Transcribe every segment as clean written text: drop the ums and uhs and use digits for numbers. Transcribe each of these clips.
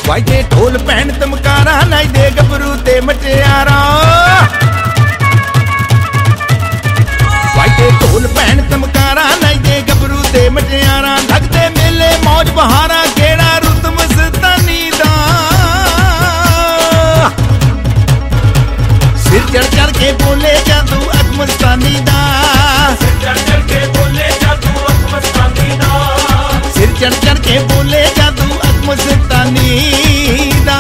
वाजे ढोल पैन तमकारा नाचदे गभरू ते मटियारा वाजे ढोल पैन तमकारा नाचदे गभरू ते मटियारा लगदे मेले मौज बहारा केड़ा रुत मस्तानी दा सिर चढ़ चढ़ के बोले जादू अख मस्तानी दा सिर चढ़ चढ़ के बोले जादू अख मस्तानी दा सिर चढ़ चढ़ के बोले जादू अख मस्तानी दा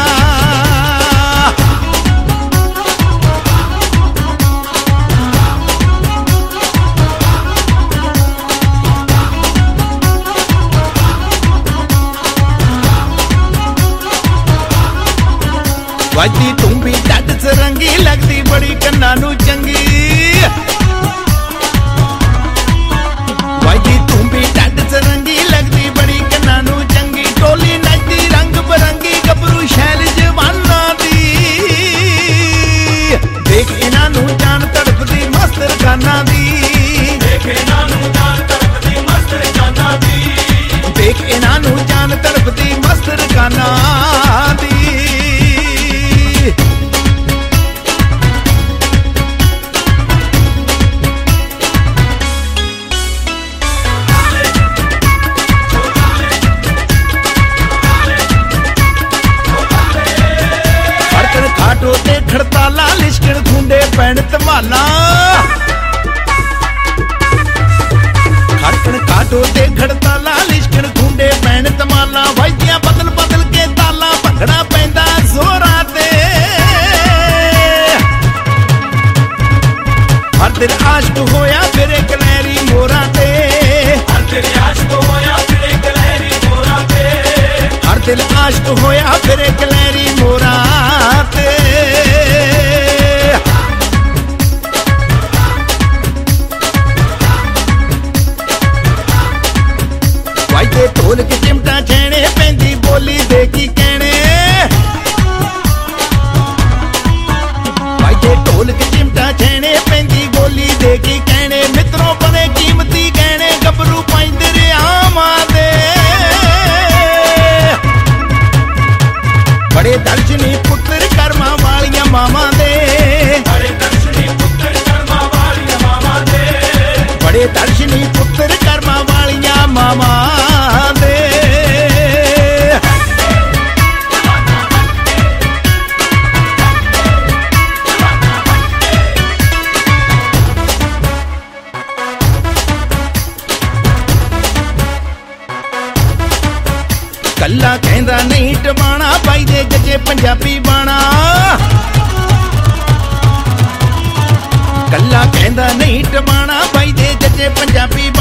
वाजदी तू भी डड सरंगी लगदी बड़ी कन्ना नू चंगी वाजदी तू भी डड सरंगी लगदी बड़ी कन्ना नू चंगी टोली नचदी रंग बरंगी गभरू शैल जवाना दी देख इन्हां नू जान तड़पदी मस्त रखाना दी देख इन्हां नू जान तड़पदी मस्त रखाना दी देख इन्हां नू जान तड़पदी मस्त रखाना दी खाटो ते खड़ताला लिशकण खुंडे पैन तमाला खड़कण खाटो ते खड़ताला लिशकण खुंडे पैन तमाला वाजदियां बदल बदल के ताला भंगड़ा पैंदा जोरा ते हर दिल आशिक होया फिरे कलैरी मोरा ते हर दिल आशिक होया फिरे कलैरी मोरा ते हर दिल आशिक होया फिरे कलैरी मोरा ते वाजदे ढोल के चिमटा छेने पैंदी बोली दे की कहने वाजदे ढोल के चिमटा छेने पैंदी बोली दे की कहने मित्रों बने कीमती गहने गभरू पाइंदे रियावां दे बड़े दर्शनी पुत्र कर्मा वालियां मावां दे बड़े दर्शनी पुत्र कर्मा वालियां मावां दे बड़े दर्शनी पुत्र कर्मा वालियां मावां दे कल्ला कहंदा नहीं टबाना पाई दे जजे पंजाबी बाणा कल्ला कहंदा नहीं टबाना पाई दे जजे पंजाबी